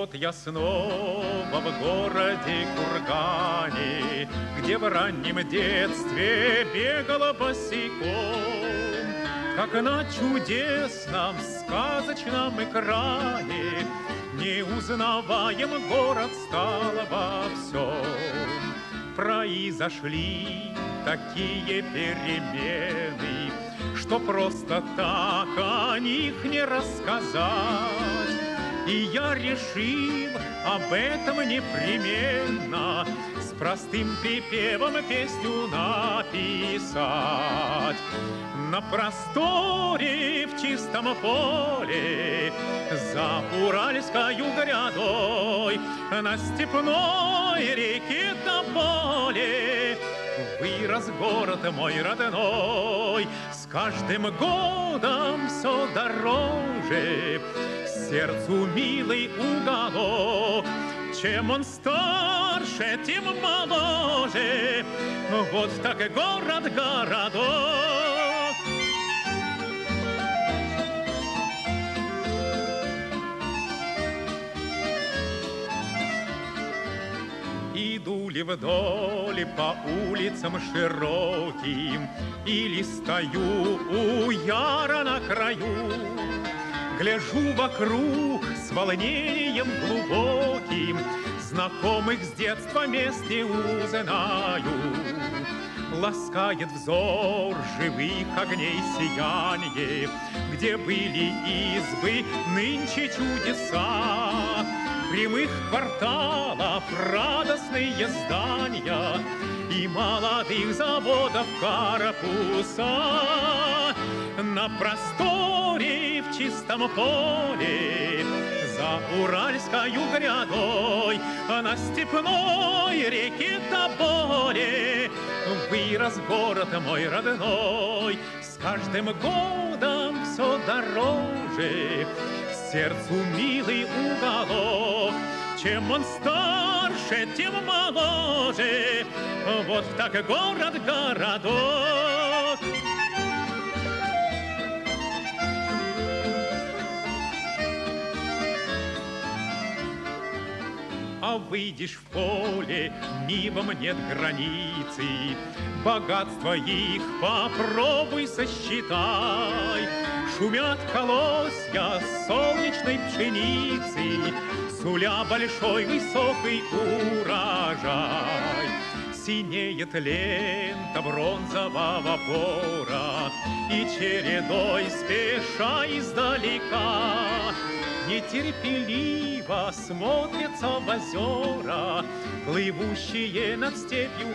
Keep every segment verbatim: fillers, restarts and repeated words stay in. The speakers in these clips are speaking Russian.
Вот я снова в городе Кургане, где в раннем детстве бегала босиком, как на чудесном сказочном экране. Неузнаваем город стал во всем. Произошли такие перемены, что просто так о них не рассказать. И я решил об этом непременно с простым припевом песню написать. На просторе в чистом поле, за Уральскою грядой, на степной реке Тополе вырос город мой родной. С каждым годом все дороже сердцу милый уголок. Чем он старше, тем моложе. Вот так и город городок. Иду ли вдоль по улицам широким, или стою у яра на краю, гляжу вокруг с волнением глубоким, знакомых с детства мест не узнаю. Ласкает взор живых огней сияние, где были избы, нынче чудеса. Прямых кварталов радостные здания и молодых заводов корпуса. На просторе в чистом поле, за Уральскою грядой, на степной реке Тополе вырос город мой родной. С каждым годом все дороже сердцу милый уголок. Чем он старше, тем моложе. Вот так город городок. А выйдешь в поле, нивам нет границы, богатства их попробуй сосчитай. Шумят колосья солнечной пшеницы, суля большой высокий урожай. Синеет лента бронзового бора, и чередой спеша издалека нетерпеливо смотрятся в озера, плывущие над степью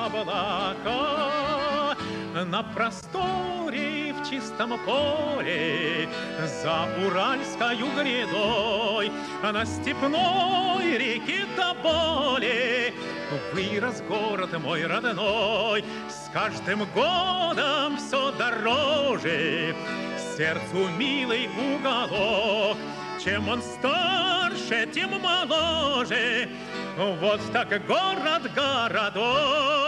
облака. На просторе в чистом поле, за Уральскою грядой, на степной реке Тополе вырос город мой родной. С каждым годом все дороже сердцу милый уголок. Чем он старше, тем моложе. Вот так город городок.